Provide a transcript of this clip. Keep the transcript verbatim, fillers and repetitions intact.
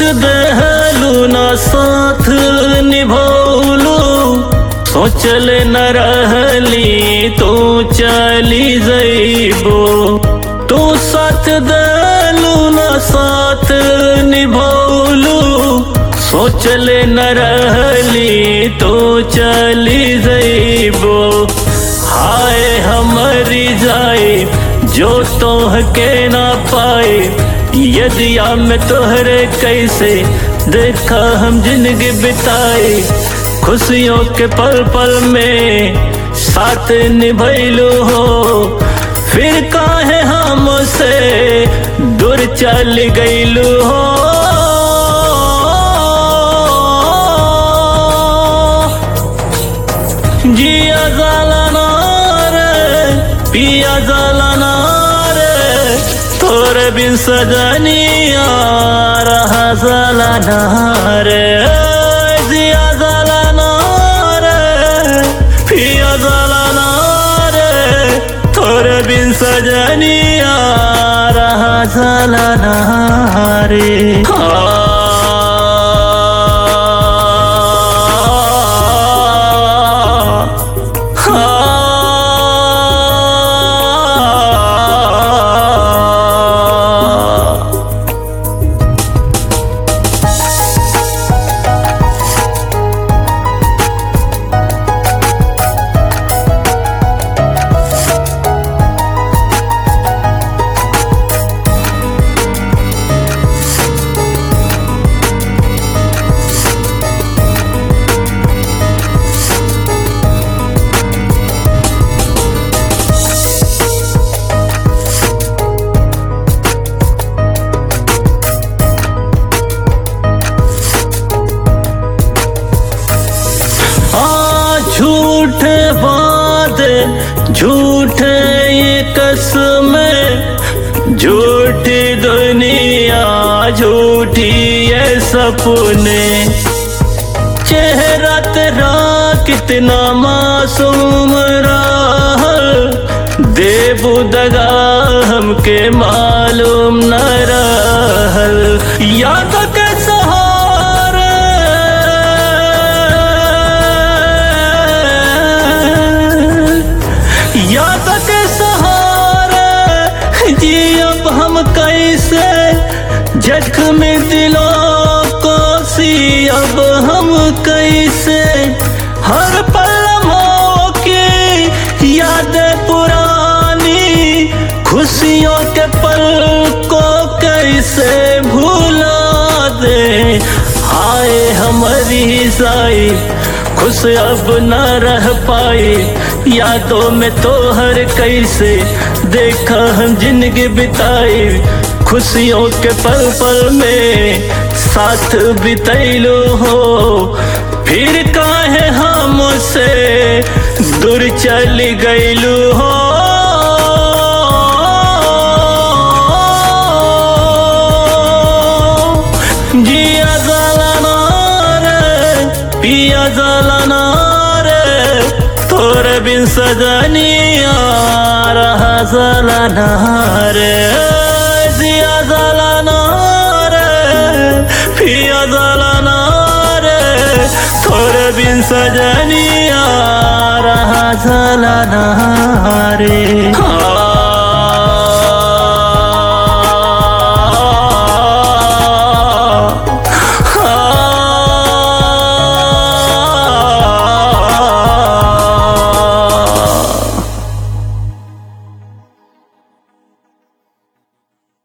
दहलू ना साथ निभौलू, सोचल न रहली तू चली जइबो। तू साथ दहलू ना साथ निभौलू, सोचल न रहली तू चली जइबो। हाय हमरी जाए जो तोह के ना पाए, यदि मैं तोहरे कैसे देखा हम जिंदगी बिताए। खुशियों के पल पल में साथ निभैलू हो, फिर काहे हमसे दूर चल गइलू हो। जिया जाला ना रे पिया जाला ना रे, तोरे बिन सजनिया रहा जाला ना रे। जिया जाला ना रे पिया जाला ना रे, तोरे बिन सजनिया रहा जाला ना रे। झूठे वादे झूठे ये कसमें, झूठी दुनिया झूठी ये सपने। चेहरा तेरा कितना मासूम रहल, देबू दगा हमके मालूम न रहल। याद के सहारे याद के सहारे जी अब हम कैसे, जख्म दिलों को सी अब हम कैसे। हर पल लम्हों की याद पुरानी, खुशियों के पल को कैसे भुला दे। हाय हमारी साई खुश अब न रह पाए, यादों में तो हर कैसे देखा हम जिंदगी बिताए। खुशियों के पल पल में साथ बितैलू हो, फिर काहे हमसे दूर चली गइलू हो। जिया जाला ना रे पिया जाला ना रे, तोरे बिन सजनिया रहा जाला ना रे। जिया जाला ना रे पिया जाला ना रे, तोरे बिन सजनिया रहा जाला ना रे।